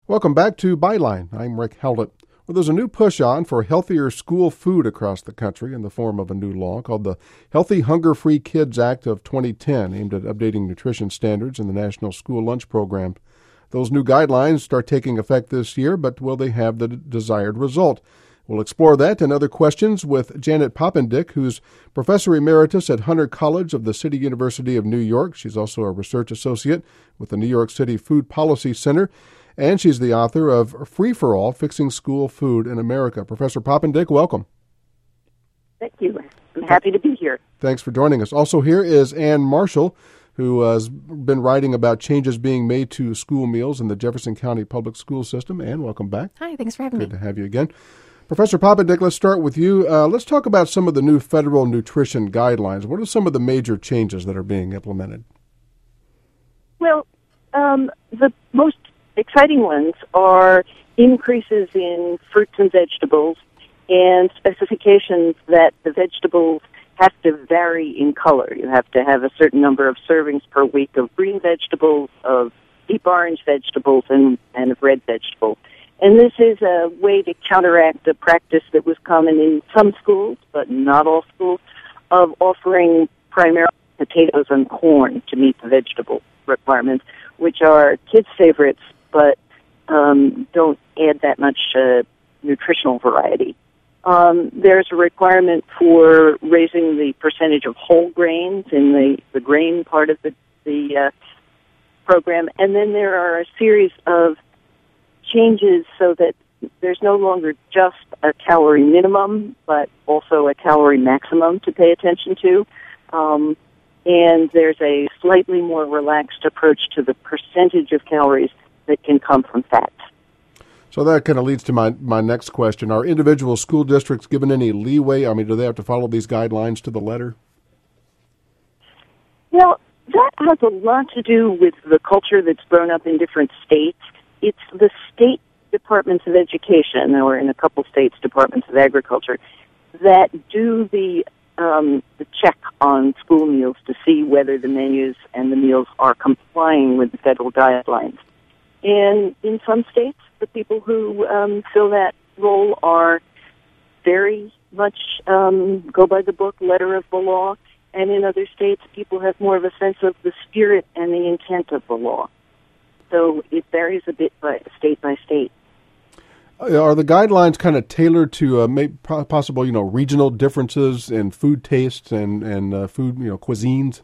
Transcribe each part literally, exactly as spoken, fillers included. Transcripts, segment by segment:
Welcome back to Byline. I'm Rick Heldit. Well, there's a new push-on for healthier school food across the country in the form of a new law called the Healthy Hunger-Free Kids Act of twenty ten, aimed at updating nutrition standards in the National School Lunch Program. Those new guidelines start taking effect this year, but will they have the desired result? We'll explore that and other questions with Janet Poppendieck, who's Professor Emeritus at Hunter College of the City University of New York. She's also a research associate with the New York City Food Policy Center, and she's the author of Free for All, Fixing School Food in America. Professor Poppendieck, welcome. Thank you. I'm happy to be here. Thanks for joining us. Also here is Ann Marshall, who has been writing about changes being made to school meals in the Jefferson County Public School System. Ann, welcome back. Hi, thanks for having Good me. Good to have you again. Professor Poppendieck, let's start with you. Uh, let's talk about some of the new federal nutrition guidelines. What are some of the major changes that are being implemented? Well, um, the most exciting ones are increases in fruits and vegetables and specifications that the vegetables have to vary in color. You have to have a certain number of servings per week of green vegetables, of deep orange vegetables, and, and of red vegetables. And this is a way to counteract a practice that was common in some schools, but not all schools, of offering primarily potatoes and corn to meet the vegetable requirements, which are kids' favorites, but um, don't add that much uh, nutritional variety. Um, there's a requirement for raising the percentage of whole grains in the, the grain part of the, the uh, program. And then there are a series of changes so that there's no longer just a calorie minimum, but also a calorie maximum to pay attention to. Um, and there's a slightly more relaxed approach to the percentage of calories that can come from fats. So that kind of leads to my, my next question. Are individual school districts given any leeway? I mean, do they have to follow these guidelines to the letter? Well, that has a lot to do with the culture that's grown up in different states. It's the state departments of education, or in a couple states, departments of agriculture, that do the um, the check on school meals to see whether the menus and the meals are complying with the federal guidelines. And in some states, the people who um, fill that role are very much um, go by the book, letter of the law, and in other states, people have more of a sense of the spirit and the intent of the law. So it varies a bit by state by state. Are the guidelines kind of tailored to uh, may, possible, you know, regional differences in food tastes and and uh, food, you know, cuisines?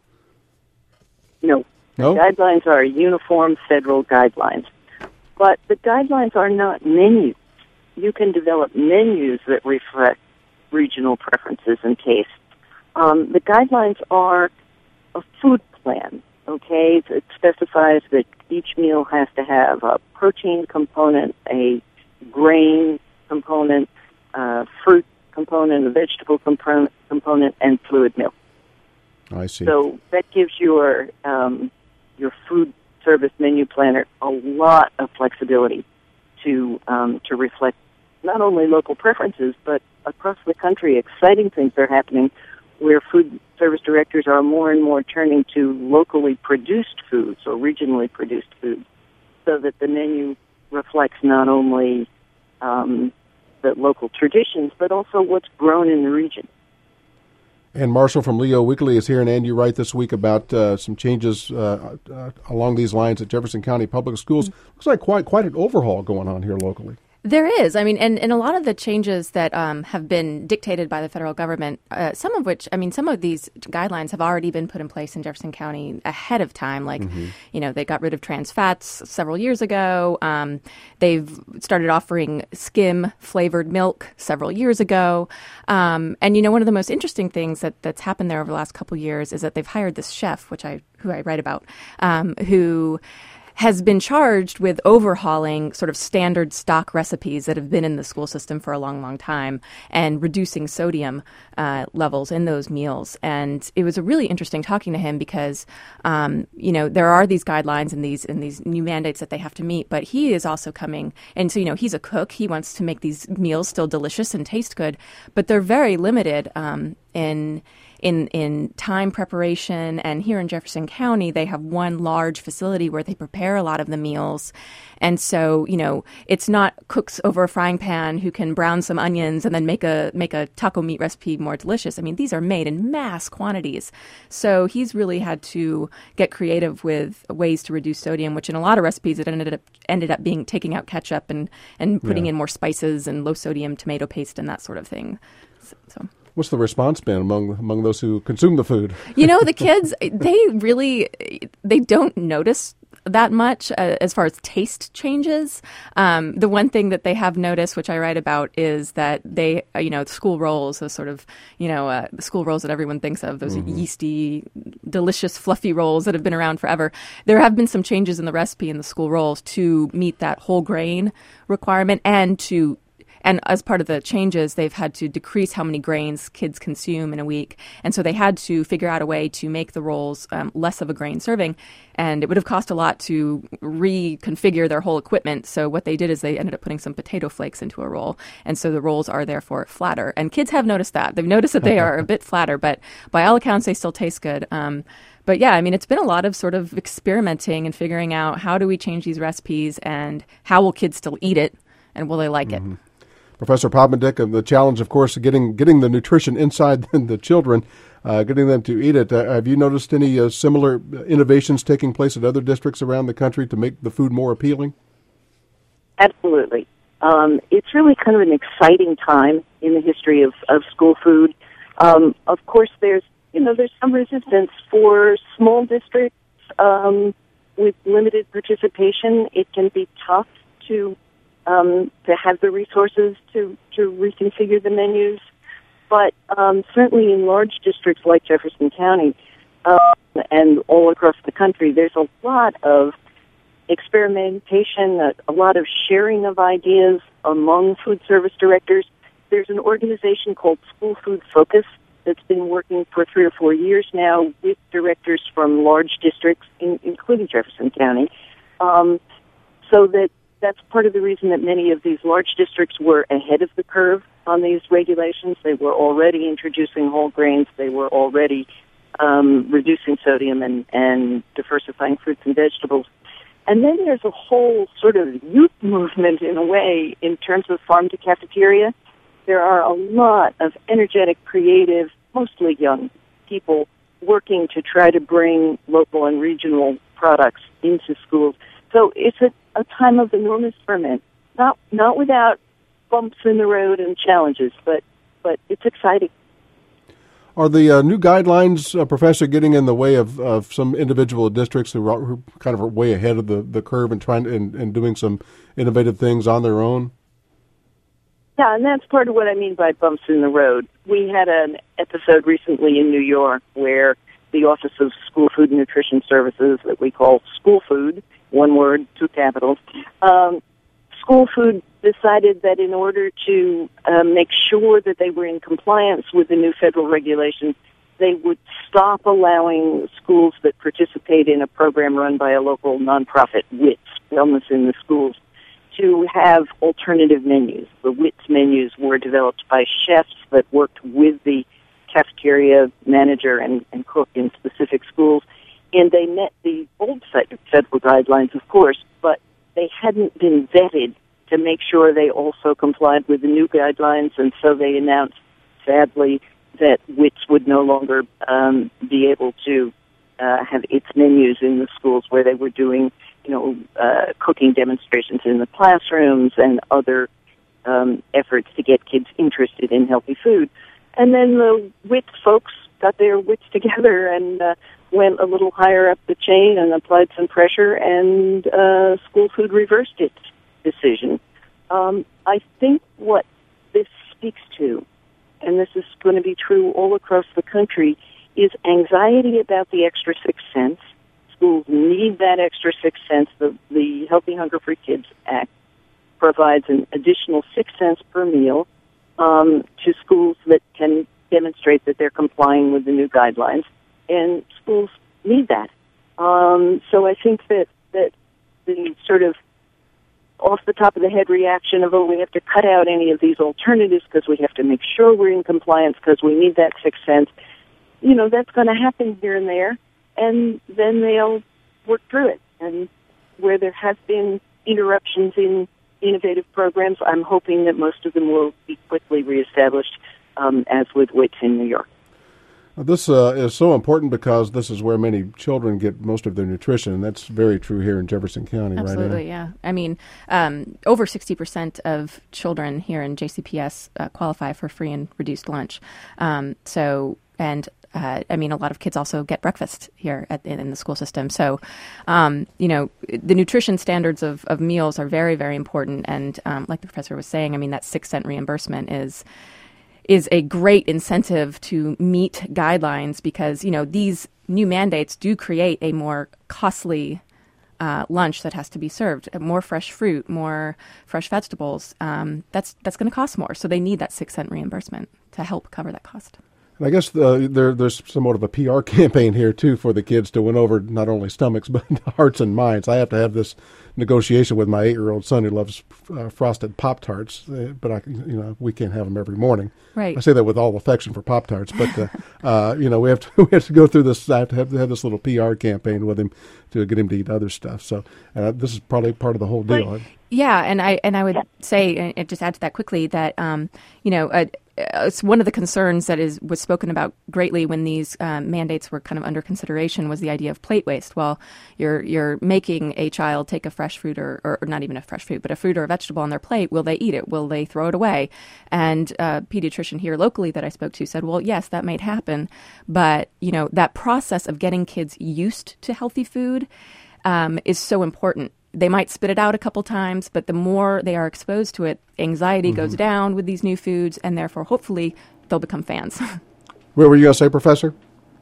No. No? The guidelines are uniform federal guidelines. But the guidelines are not menus. You can develop menus that reflect regional preferences and tastes. Um, the guidelines are a food plan, okay? It specifies that each meal has to have a protein component, a grain component, uh, fruit component, a vegetable component, component, and fluid milk. I see. So that gives your um, your food service menu planner a lot of flexibility to um, to reflect not only local preferences, but across the country, exciting things are happening where food service directors are more and more turning to locally produced foods or regionally produced foods so that the menu reflects not only um, the local traditions, but also what's grown in the region. Ann Marshall from Leo Weekly is here, and Ann, you write this week about uh, some changes uh, uh, along these lines at Jefferson County Public Schools. Looks like quite quite an overhaul going on here locally. There is. I mean, and, and a lot of the changes that um, have been dictated by the federal government, uh, some of which, I mean, some of these guidelines have already been put in place in Jefferson County ahead of time. Like, mm-hmm. you know, they got rid of trans fats several years ago. Um, they've started offering skim flavored milk several years ago. Um, and, you know, one of the most interesting things that, that's happened there over the last couple of years is that they've hired this chef, which I who I write about, um, who has been charged with overhauling sort of standard stock recipes that have been in the school system for a long, long time and reducing sodium uh, levels in those meals. And it was a really interesting talking to him because, um, you know, there are these guidelines and these and these new mandates that they have to meet, but he is also coming. And so, you know, he's a cook. He wants to make these meals still delicious and taste good, but they're very limited um, in in, in time preparation. And here in Jefferson County, they have one large facility where they prepare a lot of the meals. And so, you know, it's not cooks over a frying pan who can brown some onions and then make a make a taco meat recipe more delicious. I mean, these are made in mass quantities. So he's really had to get creative with ways to reduce sodium, which in a lot of recipes it ended up ended up being taking out ketchup and, and putting yeah. in more spices and low sodium tomato paste and that sort of thing. So, so. What's the response been among among those who consume the food? You know, the kids, they really, they don't notice that much uh, as far as taste changes. Um, the one thing that they have noticed, which I write about, is that they, uh, you know, school rolls, those sort of, you know, uh, the school rolls that everyone thinks of, those mm-hmm. yeasty, delicious, fluffy rolls that have been around forever. There have been some changes in the recipe in the school rolls to meet that whole grain requirement and to And as part of the changes, they've had to decrease how many grains kids consume in a week. And so they had to figure out a way to make the rolls um, less of a grain serving. And it would have cost a lot to reconfigure their whole equipment. So what they did is they ended up putting some potato flakes into a roll. And so the rolls are therefore flatter. And kids have noticed that. They've noticed that they are a bit flatter, but by all accounts, they still taste good. Um, But yeah, I mean, it's been a lot of sort of experimenting and figuring out how do we change these recipes and how will kids still eat it and will they like mm-hmm. it? Professor Poppendieck, and the challenge, of course, of getting getting the nutrition inside the children, uh, getting them to eat it. Uh, have you noticed any uh, similar innovations taking place at other districts around the country to make the food more appealing? Absolutely. Um, it's really kind of an exciting time in the history of, of school food. Um, of course, there's you know there's some resistance for small districts um, with limited participation. It can be tough to Um, to have the resources to, to reconfigure the menus. But um, certainly in large districts like Jefferson County uh, and all across the country, there's a lot of experimentation, a, a lot of sharing of ideas among food service directors. There's an organization called School Food Focus that's been working for three or four years now with directors from large districts, in, including Jefferson County, um, so that that's part of the reason that many of these large districts were ahead of the curve on these regulations. They were already introducing whole grains. They were already um, reducing sodium and, and diversifying fruits and vegetables. And then there's a whole sort of youth movement, in a way, in terms of farm to cafeteria. There are a lot of energetic, creative, mostly young people working to try to bring local and regional products into schools. So it's a, a time of enormous ferment, not not without bumps in the road and challenges, but but it's exciting. Are the uh, new guidelines, uh, Professor, getting in the way of, of some individual districts who are, who kind of are way ahead of the, the curve and trying to, and, and doing some innovative things on their own? Yeah, and that's part of what I mean by bumps in the road. We had an episode recently in New York where the Office of School Food and Nutrition Services, that we call School Food, one word, two capitals, um, School Food decided that in order to uh, make sure that they were in compliance with the new federal regulations, they would stop allowing schools that participate in a program run by a local nonprofit, WITS, Wellness in the Schools, to have alternative menus. The WITS menus were developed by chefs that worked with the cafeteria manager and, and cook in specific schools, and they met the old federal guidelines, of course, but they hadn't been vetted to make sure they also complied with the new guidelines, and so they announced, sadly, that WITS would no longer um, be able to uh, have its menus in the schools where they were doing, you know, uh, cooking demonstrations in the classrooms and other um, efforts to get kids interested in healthy food. And then the WITS folks got their wits together and uh, went a little higher up the chain and applied some pressure, and uh, School Food reversed its decision. Um, I think what this speaks to, and this is going to be true all across the country, is anxiety about the extra six cents. Schools need that extra six cents. The, the Healthy Hunger Free Kids Act provides an additional six cents per meal um, to schools that can demonstrate that they're complying with the new guidelines, and schools need that. Um, so I think that, that the sort of off-the-top-of-the-head reaction of, oh, we have to cut out any of these alternatives because we have to make sure we're in compliance because we need that six cents, you know, that's going to happen here and there, and then they'll work through it. And where there has been interruptions in innovative programs, I'm hoping that most of them will be quickly reestablished, um, as with W I T S in New York. This uh, is so important because this is where many children get most of their nutrition, and that's very true here in Jefferson County, right? Absolutely, yeah. I mean, um, over sixty percent of children here in J C P S uh, qualify for free and reduced lunch. Um, so, and uh, I mean, a lot of kids also get breakfast here at, in, in the school system. So, um, you know, the nutrition standards of, of meals are very, very important. And um, like the professor was saying, I mean, that six cent reimbursement is is a great incentive to meet guidelines because, you know, these new mandates do create a more costly uh, lunch that has to be served. More fresh fruit, more fresh vegetables. Um, that's that's going to cost more. So they need that six cent reimbursement to help cover that cost. And I guess the, there, there's somewhat of a P R campaign here, too, for the kids to win over not only stomachs, but hearts and minds. I have to have this negotiation with my eight-year-old son who loves uh, frosted Pop-Tarts, uh, but I, you know, we can't have them every morning. Right. I say that with all affection for Pop-Tarts, but, uh, uh, you know, we have to we have to go through this, I have to have, to have this little P R campaign with him to get him to eat other stuff. So uh, this is probably part of the whole deal. Right. Yeah, and I and I would say, and just add to that quickly, that um, you know, uh, it's one of the concerns that is was spoken about greatly when these um, mandates were kind of under consideration was the idea of plate waste. Well, you're you're making a child take a fresh fruit or, or not even a fresh fruit, but a fruit or a vegetable on their plate. Will they eat it? Will they throw it away? And a pediatrician here locally that I spoke to said, well, yes, that might happen, but you know, that process of getting kids used to healthy food um, is so important. They might spit it out a couple times, but the more they are exposed to it, anxiety mm-hmm. goes down with these new foods, and therefore, hopefully, they'll become fans. What were you going to say, Professor?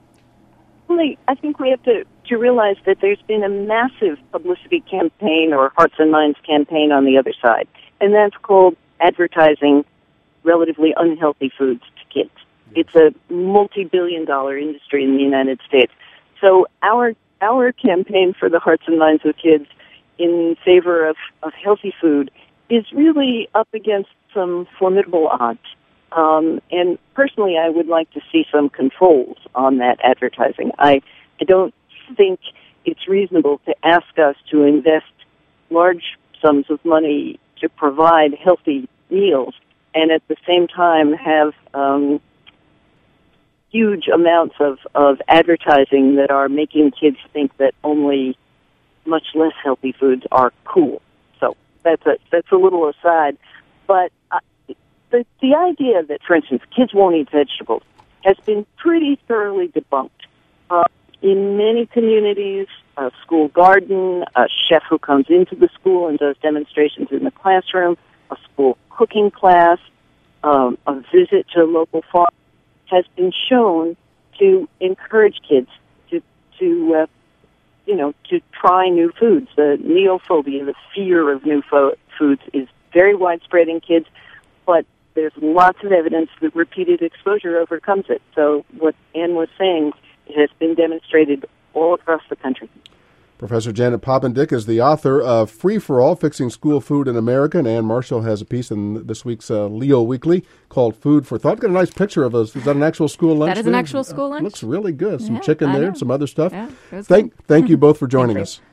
Well, I think we have to, to realize that there's been a massive publicity campaign or hearts and minds campaign on the other side, and that's called advertising relatively unhealthy foods to kids. It's a multi-billion dollar industry in the United States. So our our campaign for the hearts and minds of kids in favor of, of healthy food is really up against some formidable odds. Um, and personally, I would like to see some controls on that advertising. I, I don't think it's reasonable to ask us to invest large sums of money to provide healthy meals and at the same time have um, huge amounts of, of advertising that are making kids think that only much less healthy foods are cool. So that's a that's a little aside, but uh, the the idea that, for instance, kids won't eat vegetables has been pretty thoroughly debunked. Uh, in many communities, a school garden, a chef who comes into the school and does demonstrations in the classroom, a school cooking class, um, a visit to a local farm has been shown to encourage kids to to uh, you know, to try new foods. The neophobia, the fear of new fo- foods, is very widespread in kids, but there's lots of evidence that repeated exposure overcomes it. So what Ann was saying has been demonstrated all across the country. Professor Janet Poppendieck is the author of Free for All, Fixing School Food in America, and Ann Marshall has a piece in this week's uh, Leo Weekly called Food for Thought. Got a nice picture of us. Is that an actual school lunch? That is there? an actual school lunch. Uh, looks really good. Some yeah, chicken I there, know. some other stuff. Yeah, it was thank, good. thank you both for joining us.